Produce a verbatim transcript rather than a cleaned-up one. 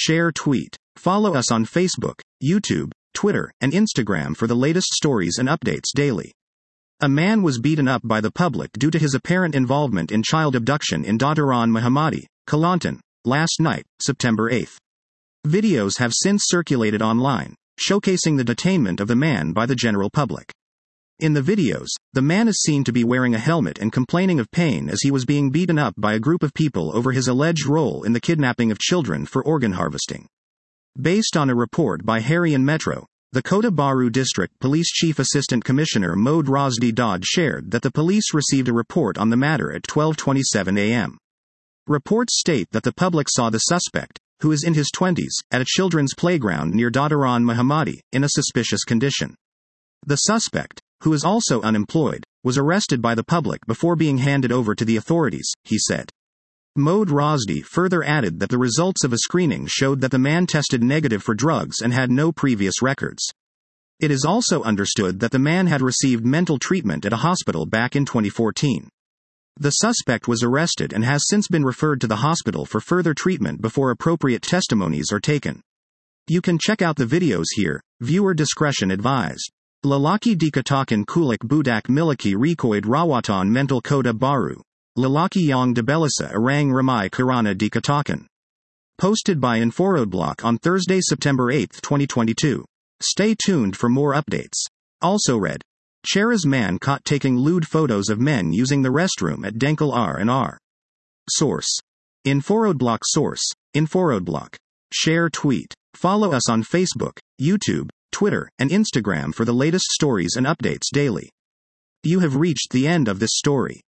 share, tweet. Follow us on Facebook, YouTube, Twitter, and Instagram for the latest stories and updates daily. A man was beaten up by the public due to his apparent involvement in child abduction in Dataran Mohammadi, Kelantan, last night, September eighth. Videos have since circulated online, showcasing the detainment of the man by the general public. In the videos, the man is seen to be wearing a helmet and complaining of pain as he was being beaten up by a group of people over his alleged role in the kidnapping of children for organ harvesting. Based on a report by Harian Metro, the Kota Baru District Police Chief Assistant Commissioner Mohd Rosdi Dodd shared that the police received a report on the matter at twelve twenty-seven a.m. Reports state that the public saw the suspect, who is in his twenties, at a children's playground near Dataran Mohammadi, in a suspicious condition. The suspect, who is also unemployed, was arrested by the public before being handed over to the authorities, he said. Mohd Rosdi further added that the results of a screening showed that the man tested negative for drugs and had no previous records. It is also understood that the man had received mental treatment at a hospital back in twenty fourteen. The suspect was arrested and has since been referred to the hospital for further treatment before appropriate testimonies are taken. You can check out the videos here, viewer discretion advised. Lalaki dikatakan kulik budak miliki rekoid rawatan mental Kota Baru. Lalaki yang debelasa orang ramai karana dikatakan. Posted by Inforoadblock on Thursday, September eighth, twenty twenty-two. Stay tuned for more updates. Also read. Cheras man caught taking lewd photos of men using the restroom at Denkel R and R. Source. Inforoadblock. Source. Inforoadblock. Share, tweet. Follow us on Facebook, YouTube, Twitter, and Instagram for the latest stories and updates daily. You have reached the end of this story.